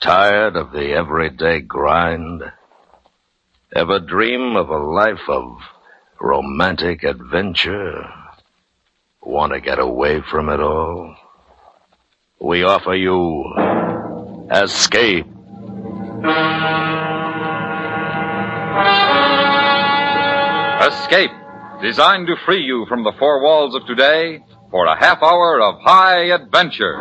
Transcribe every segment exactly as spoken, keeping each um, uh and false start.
Tired of the everyday grind? Ever dream of a life of romantic adventure? Want to get away from it all? We offer you Escape. Escape, designed to free you from the four walls of today for a half hour of high adventure.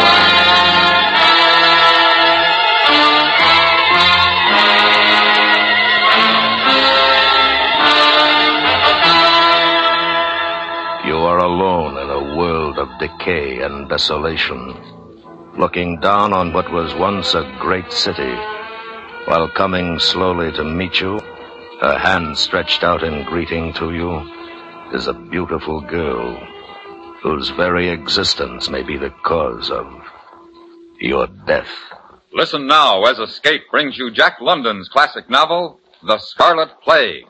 You are alone in a world of decay and desolation, looking down on what was once a great city, while coming slowly to meet you, her hand stretched out in greeting to you, is a beautiful girl whose very existence may be the cause of your death. Listen now as Escape brings you Jack London's classic novel, The Scarlet Plague.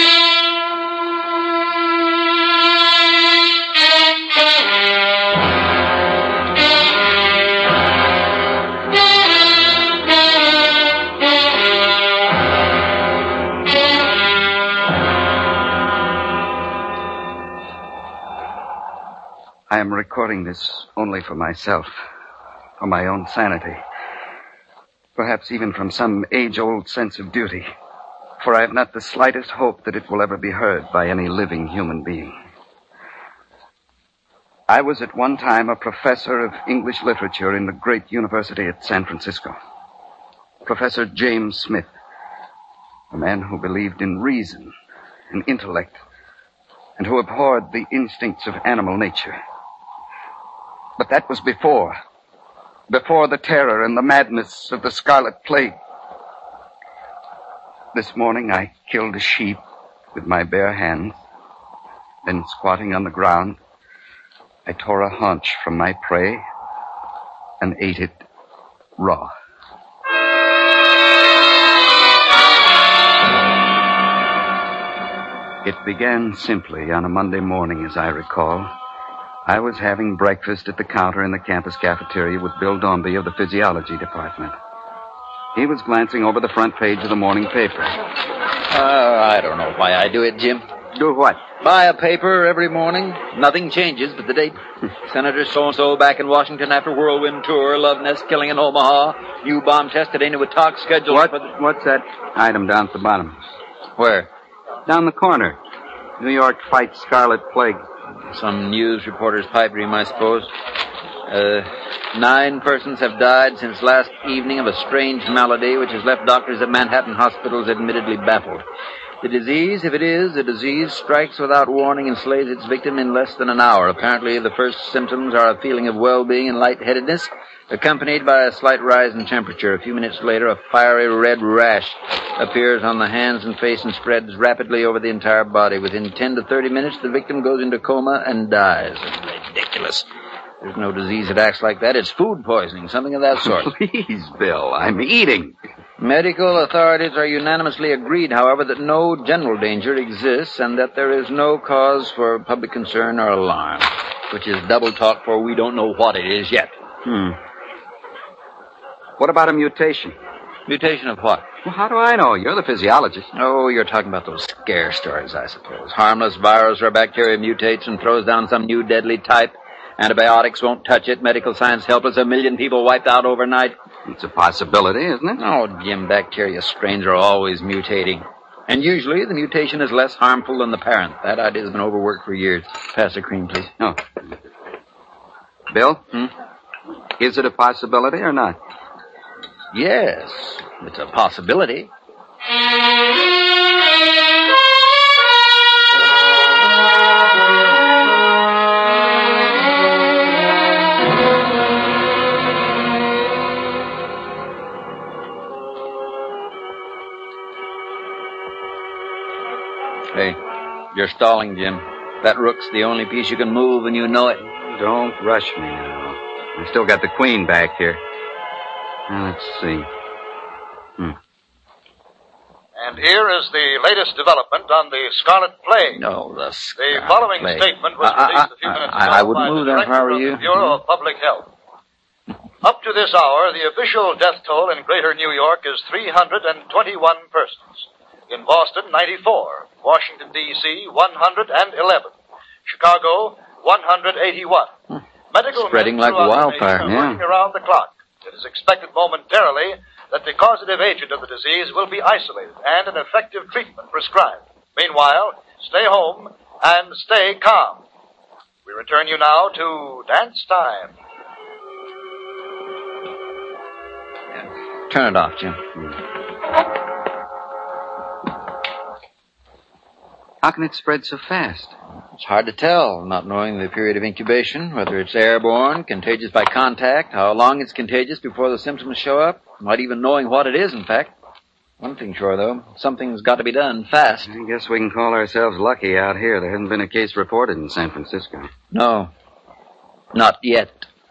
I am recording this only for myself, for my own sanity, perhaps even from some age-old sense of duty, for I have not the slightest hope that it will ever be heard by any living human being. I was at one time a professor of English literature in the great university at San Francisco. Professor James Smith, a man who believed in reason and intellect and who abhorred the instincts of animal nature. But that was before, before the terror and the madness of the Scarlet Plague. This morning I killed a sheep with my bare hands. Then, squatting on the ground, I tore a haunch from my prey and ate it raw. It began simply on a Monday morning, as I recall. I was having breakfast at the counter in the campus cafeteria with Bill Dombey of the physiology department. He was glancing over the front page of the morning paper. Uh, I don't know why I do it, Jim. Do what? Buy a paper every morning. Nothing changes but the date. Senator so-and-so back in Washington after whirlwind tour. Love nest killing in Omaha. New bomb tested into a talk scheduled what? for the... What's that item down at the bottom? Where? Down the corner. New York fights Scarlet Plague. Some news reporter's pipe dream, I suppose. Uh, nine persons have died since last evening of a strange malady which has left doctors at Manhattan hospitals admittedly baffled. The disease, if it is a disease, strikes without warning and slays its victim in less than an hour. Apparently, the first symptoms are a feeling of well-being and lightheadedness, accompanied by a slight rise in temperature. A few minutes later, a fiery red rash appears on the hands and face and spreads rapidly over the entire body. Within ten to thirty minutes, the victim goes into coma and dies. Ridiculous. There's no disease that acts like that. It's food poisoning, something of that sort. Please, Bill, I'm eating. Medical authorities are unanimously agreed, however, that no general danger exists and that there is no cause for public concern or alarm, which is double talk, for we don't know what it is yet. Hmm. What about a mutation? Mutation of what? Well, how do I know? You're the physiologist. Oh, you're talking about those scare stories, I suppose. Harmless virus or bacteria mutates and throws down some new deadly type. Antibiotics won't touch it. Medical science helpless. A million people wiped out overnight. It's a possibility, isn't it? Oh, Jim, bacteria strains are always mutating. And usually the mutation is less harmful than the parent. That idea's been overworked for years. Pass the cream, please. Oh. Bill? Hmm? Is it a possibility or not? Yes, it's a possibility. Hey, you're stalling, Jim. That rook's the only piece you can move, and you know it. Don't rush me now. I still got the queen back here. Now, let's see. Hmm. And here is the latest development on the Scarlet Plague. No, the Scarlet The following Plague. statement was I, I, released a few minutes I, ago I, I wouldn't by move the that if I Director were of you. the Bureau of Public Health. Up to this hour, the official death toll in Greater New York is three hundred twenty-one persons. In Boston, ninety-four. Washington, D C, one hundred eleven. Chicago, one hundred eighty-one. Hmm. Medical Spreading men like throughout the wildfire. nation are Yeah. working around the clock. It is expected momentarily that the causative agent of the disease will be isolated and an effective treatment prescribed. Meanwhile, stay home and stay calm. We return you now to Dance Time. Turn it off, Jim. How can it spread so fast? It's hard to tell, not knowing the period of incubation, whether it's airborne, contagious by contact, how long it's contagious before the symptoms show up, not even knowing what it is, in fact. One thing sure, though, something's got to be done fast. I guess we can call ourselves lucky out here. There hasn't been a case reported in San Francisco. No, not yet.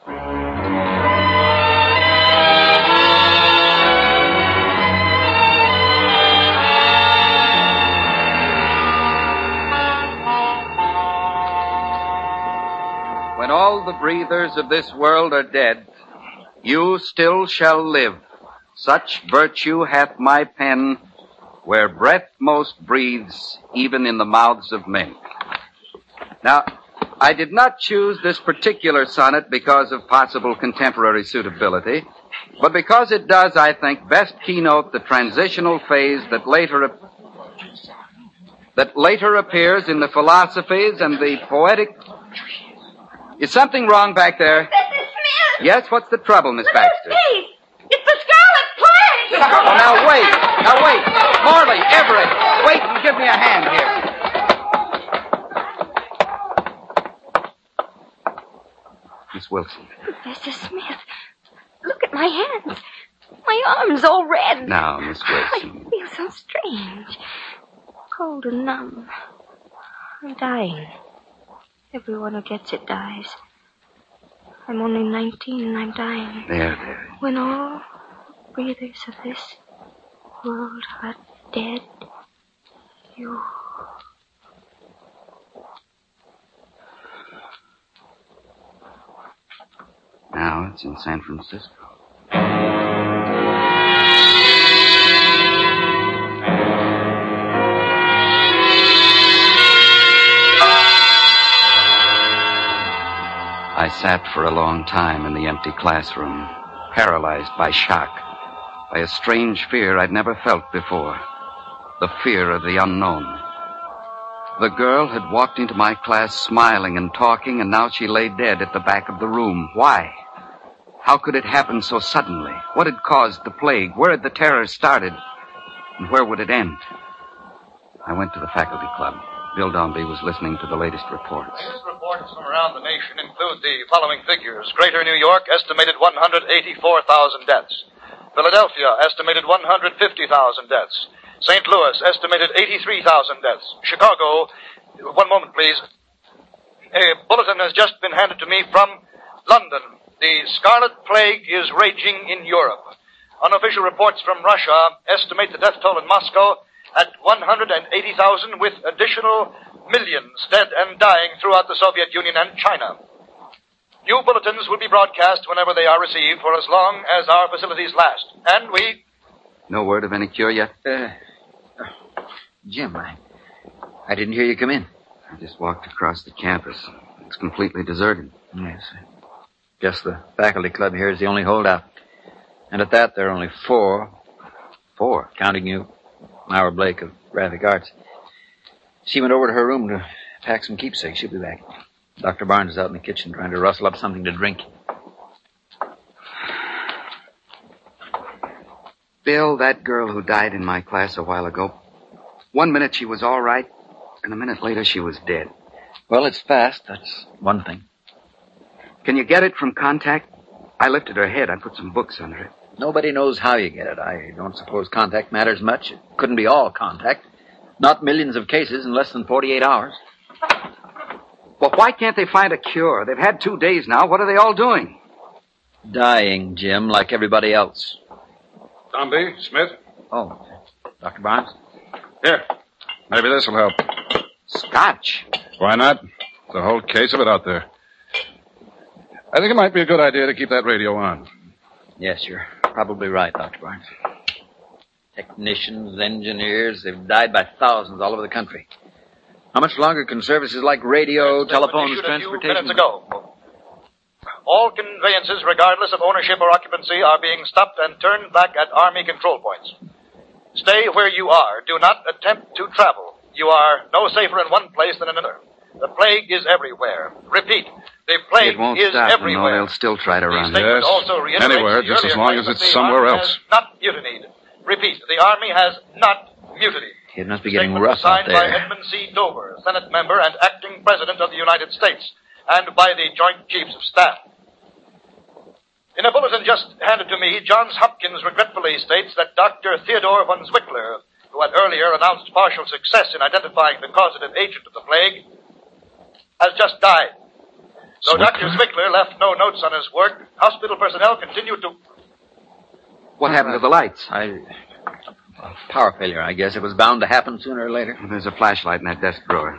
When all the breathers of this world are dead, you still shall live. Such virtue hath my pen, where breath most breathes, even in the mouths of men. Now, I did not choose this particular sonnet because of possible contemporary suitability, but because it does, I think, best keynote the transitional phase that later, that later appears in the philosophies and the poetic. Is something wrong back there? Missus Smith! Yes, what's the trouble, Miss Look Baxter? at these! It's the Scarlet Plague! Oh, now wait. Now wait. Morley, Everett, wait and give me a hand here. Miss Wilson. Missus Smith, look at my hands. My arms all red. Now, Miss Wilson. I feel so strange. Cold and numb. I'm dying. Everyone who gets it dies. I'm only nineteen and I'm dying. There, there. When all breathers of this world are dead, you... Now it's in San Francisco. I sat for a long time in the empty classroom, paralyzed by shock, by a strange fear I'd never felt before, the fear of the unknown. The girl had walked into my class smiling and talking, and now she lay dead at the back of the room. Why? How could it happen so suddenly? What had caused the plague? Where had the terror started? And where would it end? I went to the faculty club. Bill Dombey was listening to the latest reports. Latest reports from around the nation include the following figures. Greater New York, estimated one hundred eighty-four thousand deaths. Philadelphia, estimated one hundred fifty thousand deaths. Saint Louis, estimated eighty-three thousand deaths. Chicago, one moment, please. A bulletin has just been handed to me from London. The Scarlet Plague is raging in Europe. Unofficial reports from Russia estimate the death toll in Moscow at one hundred eighty thousand, with additional millions dead and dying throughout the Soviet Union and China. New bulletins will be broadcast whenever they are received for as long as our facilities last. And we... No word of any cure yet? Uh, Jim, I, I didn't hear you come in. I just walked across the campus. It's completely deserted. Yes. Just the faculty club here is the only holdout. And at that, there are only four. Four? Counting you. Myra Blake of Graphic Arts. She went over to her room to pack some keepsakes. She'll be back. Doctor Barnes is out in the kitchen trying to rustle up something to drink. Bill, that girl who died in my class a while ago, one minute she was all right, and a minute later she was dead. Well, it's fast. That's one thing. Can you get it from contact? I lifted her head. I put some books under it. Nobody knows how you get it. I don't suppose contact matters much. It couldn't be all contact. Not millions of cases in less than forty-eight hours. Well, why can't they find a cure? They've had two days now. What are they all doing? Dying, Jim, like everybody else. Dombey, Smith. Oh, Doctor Barnes? Here. Maybe this will help. Scotch. Why not? There's a whole case of it out there. I think it might be a good idea to keep that radio on. Yes, you're probably right, Doctor Barnes. Technicians, engineers, they've died by thousands all over the country. How much longer can services like radio, telephones, transportation... Minutes ago. All conveyances, regardless of ownership or occupancy, are being stopped and turned back at Army control points. Stay where you are. Do not attempt to travel. You are no safer in one place than another. The plague is everywhere. Repeat, the plague it won't is stop, everywhere. No, they'll still try to run. Yes, anywhere, just as long as it's somewhere else. Not mutinied. Repeat, the Army has not mutinied. It must be getting Statement rough out signed by there. Edmund C. Dover, Senate member and acting President of the United States, and by the Joint Chiefs of Staff. In a bulletin just handed to me, Johns Hopkins regretfully states that Doctor Theodore von Zwickler, who had earlier announced partial success in identifying the causative agent of the plague, has just died. Though Doctor Zwickler left no notes on his work, hospital personnel continued to... What happened to the lights? I... Power failure, I guess. It was bound to happen sooner or later. There's a flashlight in that desk drawer.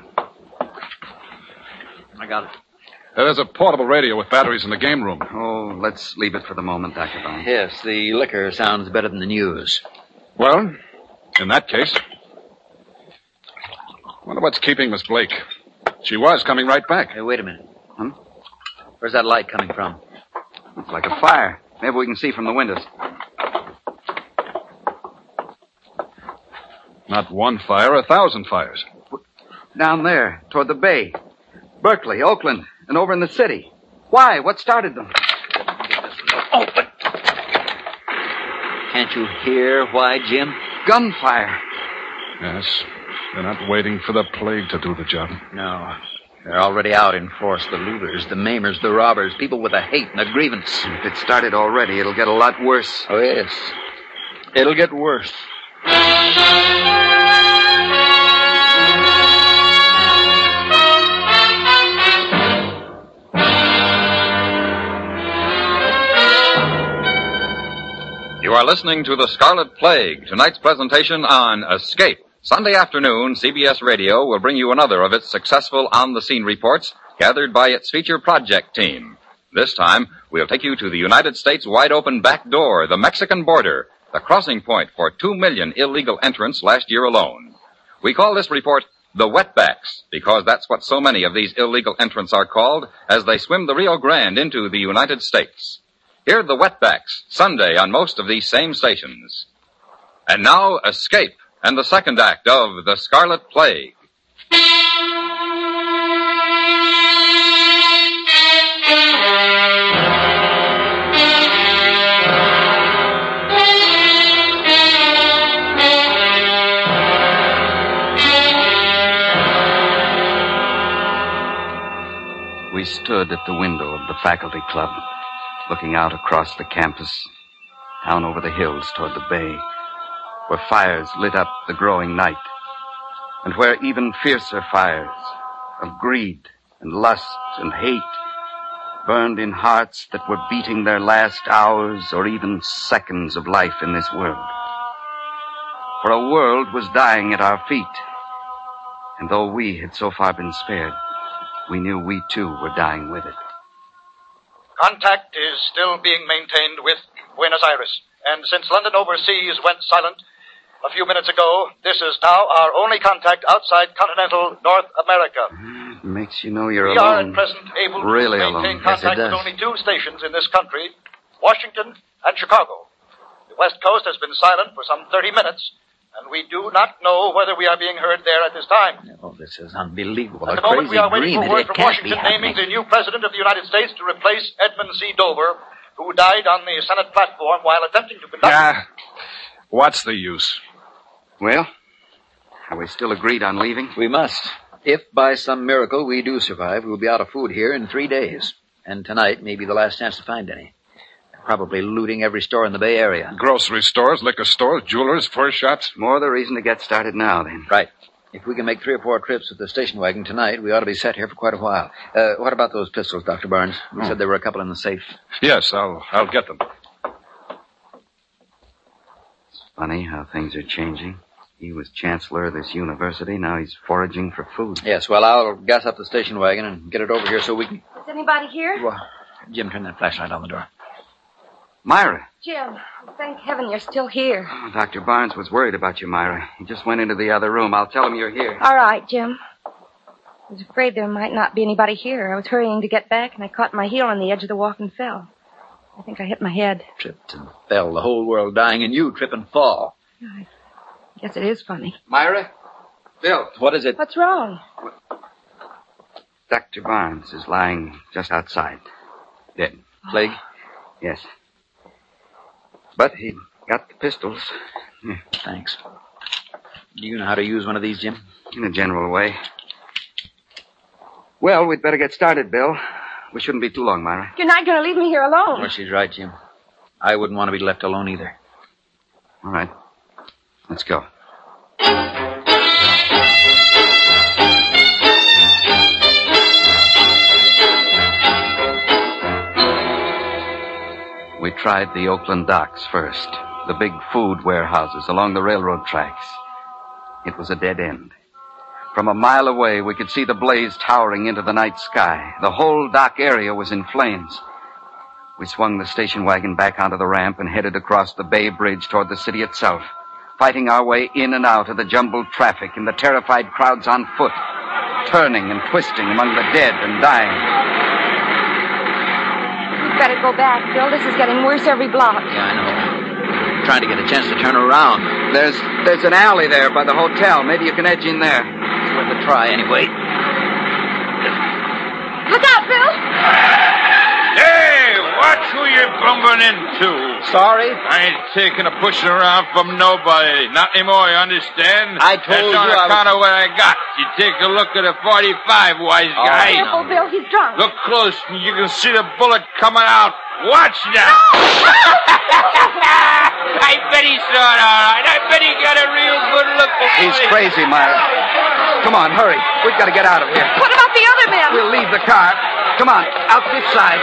I got it. There's a portable radio with batteries in the game room. Oh, let's leave it for the moment, Doctor Barnes. Yes, the liquor sounds better than the news. Well, in that case... Wonder what's keeping Miss Blake. She was coming right back. Hey, wait a minute. Hmm? Where's that light coming from? It's like a fire. Maybe we can see from the windows. Not one fire, a thousand fires. Down there, toward the bay. Berkeley, Oakland, and over in the city. Why? What started them? Oh, but... Can't you hear why, Jim? Gunfire. Yes, they're not waiting for the plague to do the job. No. They're already out in force. The looters, the maimers, the robbers, people with a hate and a grievance. If it started already, it'll get a lot worse. Oh, yes. It'll get worse. You are listening to The Scarlet Plague, tonight's presentation on Escape. Sunday afternoon, C B S Radio will bring you another of its successful on-the-scene reports gathered by its feature project team. This time, we'll take you to the United States wide-open back door, the Mexican border, the crossing point for two million illegal entrants last year alone. We call this report the Wetbacks, because that's what so many of these illegal entrants are called as they swim the Rio Grande into the United States. Hear the Wetbacks, Sunday on most of these same stations. And now, Escape, and the second act of The Scarlet Plague. We stood at the window of the faculty club, looking out across the campus, down over the hills toward the bay, where fires lit up the growing night, and where even fiercer fires of greed and lust and hate burned in hearts that were beating their last hours or even seconds of life in this world. For a world was dying at our feet, and though we had so far been spared, we knew we too were dying with it. Contact is still being maintained with Buenos Aires, and since London Overseas went silent a few minutes ago, this is now our only contact outside continental North America. It makes you know you're we alone. are at present able really to maintain alone. contact Yes, with only two stations in this country, Washington and Chicago. The West Coast has been silent for some thirty minutes, and we do not know whether we are being heard there at this time. Oh, this is unbelievable. At A the moment, crazy we are waiting dream. for word It, it from can't be Washington naming happening. the new president of the United States to replace Edmund C. Dover, who died on the Senate platform while attempting to conduct... Ah, what's the use? Well, are we still agreed on leaving? We must. If by some miracle we do survive, we'll be out of food here in three days. And tonight may be the last chance to find any. Probably looting every store in the Bay Area. Grocery stores, liquor stores, jewelers, fur shops. More the reason to get started now, then. Right. If we can make three or four trips with the station wagon tonight, we ought to be set here for quite a while. Uh, what about those pistols, Doctor Barnes? You Oh. said there were a couple in the safe. Yes, I'll, I'll get them. It's funny how things are changing. He was chancellor of this university. Now he's foraging for food. Yes, well, I'll gas up the station wagon and get it over here so we can... Is anybody here? Well, Jim, turn that flashlight on the door. Myra. Jim, thank heaven you're still here. Oh, Doctor Barnes was worried about you, Myra. He just went into the other room. I'll tell him you're here. All right, Jim. I was afraid there might not be anybody here. I was hurrying to get back, and I caught my heel on the edge of the walk and fell. I think I hit my head. Tripped and fell, the whole world dying, and you trip and fall. I guess it is funny. Myra? Bill. What is it? What's wrong? Doctor Barnes is lying just outside. Dead. Plague? Yes. But he got the pistols. Here. Thanks. Do you know how to use one of these, Jim? In a general way. Well, we'd better get started, Bill. We shouldn't be too long, Myra. You're not going to leave me here alone. Well, she's right, Jim. I wouldn't want to be left alone either. All right. Let's go. We tried the Oakland docks first, the big food warehouses along the railroad tracks. It was a dead end. From a mile away, we could see the blaze towering into the night sky. The whole dock area was in flames. We swung the station wagon back onto the ramp and headed across the Bay Bridge toward the city itself, fighting our way in and out of the jumbled traffic and the terrified crowds on foot, turning and twisting among the dead and dying. We'd better go back, Bill. This is getting worse every block. Yeah, I know. I'm trying to get a chance to turn around. There's there's an alley there by the hotel. Maybe you can edge in there. It's worth a try anyway. Look out, Bill! Hey, watch who you're bumping into. Sorry? I ain't taking a pushing around from nobody. Not anymore, you understand? I told That's you on I account was... of what I got. You take a look at a forty-five, wise Oh, guy. Careful, Bill. He's drunk. Look close, and you can see the bullet coming out. Watch now. I bet he saw it all right. I bet he got a real good look at it. He's crazy, Myra. Come on, hurry. We've got to get out of here. What about the other men? We'll leave the car. Come on, out this side.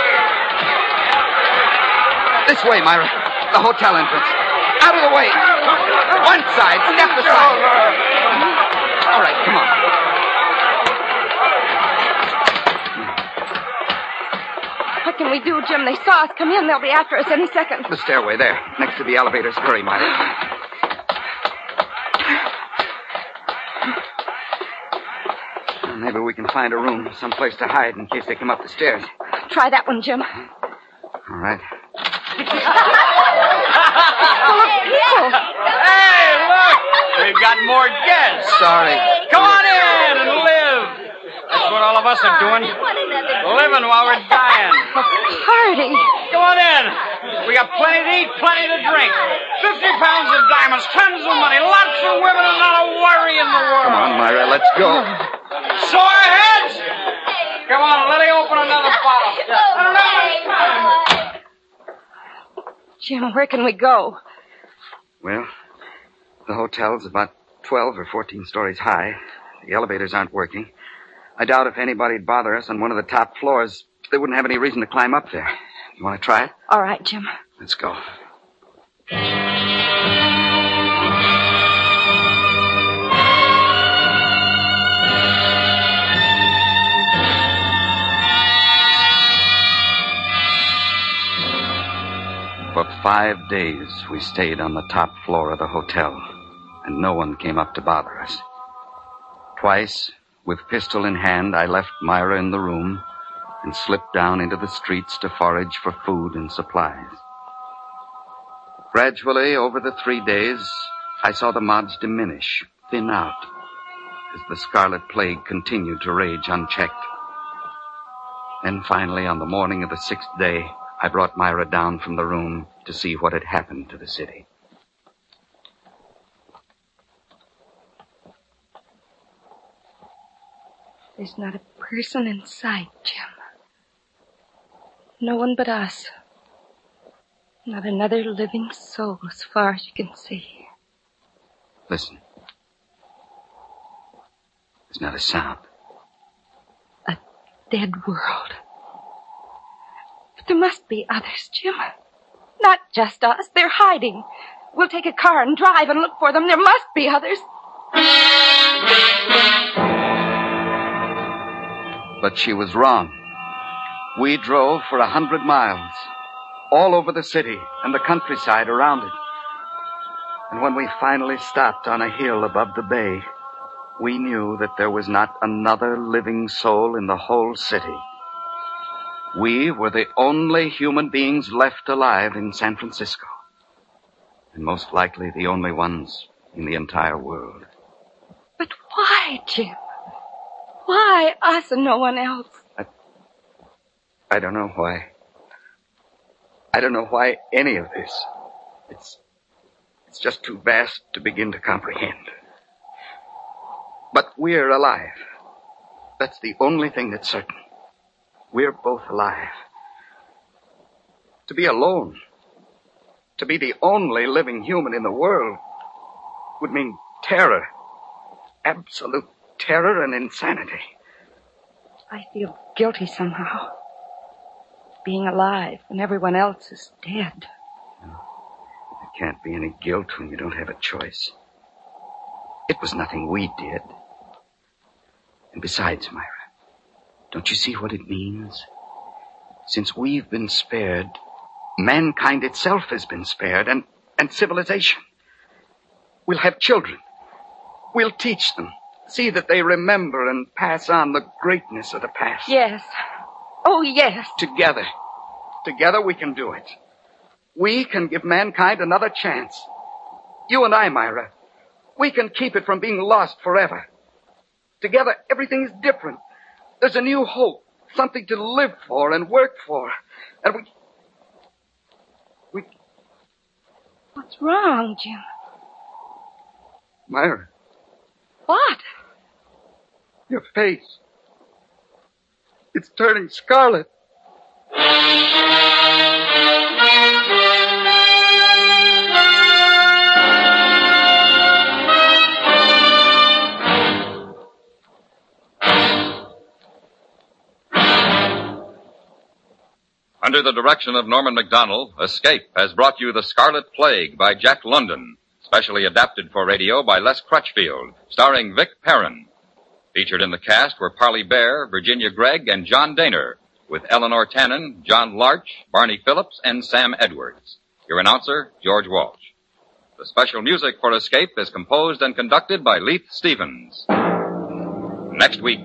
This way, Myra. The hotel entrance. Out of the way. One side. Step aside. All right, come on. What can we do, Jim? They saw us come in. They'll be after us any second. The stairway there, next to the elevators. Hurry, Myra. Maybe we can find a room, someplace to hide in case they come up the stairs. Try that one, Jim. All right. Full of people. Hey, look! We've got more guests. Sorry. Come on in and live. That's what all of us are doing. Living while we're dying. A party. Come on in. We got plenty to eat, plenty to drink. Fifty pounds of diamonds, tons of money, lots of women, and not a worry in the world. Come on, Myra, let's go. Sore heads? Come on, let me open another bottle. Jim, where can we go? Well, the hotel's about twelve or fourteen stories high. The elevators aren't working. I doubt if anybody'd bother us on one of the top floors. They wouldn't have any reason to climb up there. You want to try it? All right, Jim. Let's go. For five days, we stayed on the top floor of the hotel, and no one came up to bother us. Twice, with pistol in hand, I left Myra in the room and slipped down into the streets to forage for food and supplies. Gradually, over the three days, I saw the mobs diminish, thin out, as the scarlet plague continued to rage unchecked. Then finally, on the morning of the sixth day, I brought Myra down from the room to see what had happened to the city. There's not a person in sight, Jim. No one but us. Not another living soul as far as you can see. Listen. There's not a sound. A dead world. But there must be others, Jim. Not just us. They're hiding. We'll take a car and drive and look for them. There must be others. But she was wrong. We drove for a hundred miles. all over the city and the countryside around it. And when we finally stopped on a hill above the bay, we knew that there was not another living soul in the whole city. We were the only human beings left alive in San Francisco. And most likely the only ones in the entire world. But why, Jim? Why us and no one else? I, I don't know why. I don't know why any of this. It's, it's just too vast to begin to comprehend. But we're alive. That's the only thing that's certain. We're both alive. To be alone, to be the only living human in the world, would mean terror. Absolute terror and insanity. I feel guilty somehow. Being alive when everyone else is dead. There can't be any guilt when you don't have a choice. It was nothing we did. And besides, Myra, don't you see what it means? Since we've been spared, mankind itself has been spared, and, and civilization. We'll have children. We'll teach them. See that they remember and pass on the greatness of the past. Yes. Oh, yes. Together. Together we can do it. We can give mankind another chance. You and I, Myra. We can keep it from being lost forever. Together, everything is different. There's a new hope. Something to live for and work for. And we... We... What's wrong, Jim? Myra. What? Your face. It's turning scarlet. Under the direction of Norman Macdonnell, Escape has brought you The Scarlet Plague by Jack London, specially adapted for radio by Les Crutchfield, starring Vic Perrin. Featured in the cast were Parley Bear, Virginia Gregg, and John Daner, with Eleanor Tannen, John Larch, Barney Phillips, and Sam Edwards. Your announcer, George Walsh. The special music for Escape is composed and conducted by Leith Stevens. Next week.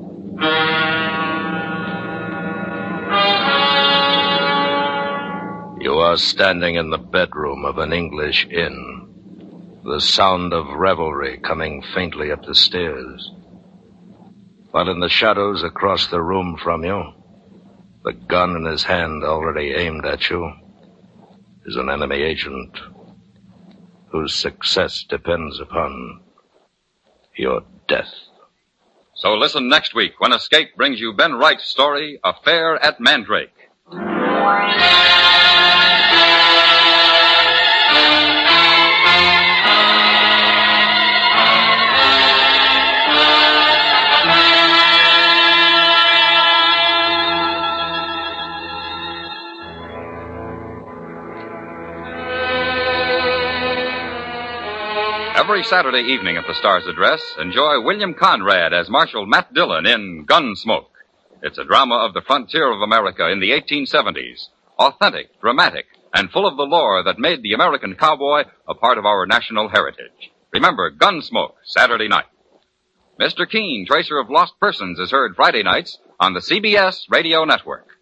You are standing in the bedroom of an English inn, the sound of revelry coming faintly up the stairs. While in the shadows across the room from you, the gun in his hand already aimed at you, is an enemy agent whose success depends upon your death. So listen next week when Escape brings you Ben Wright's story, Affair at Mandrake. Every Saturday evening at the Star's Address, enjoy William Conrad as Marshal Matt Dillon in Gunsmoke. It's a drama of the frontier of America in the eighteen seventies. Authentic, dramatic, and full of the lore that made the American cowboy a part of our national heritage. Remember, Gunsmoke, Saturday night. Mister Keene, Tracer of Lost Persons, is heard Friday nights on the C B S Radio Network.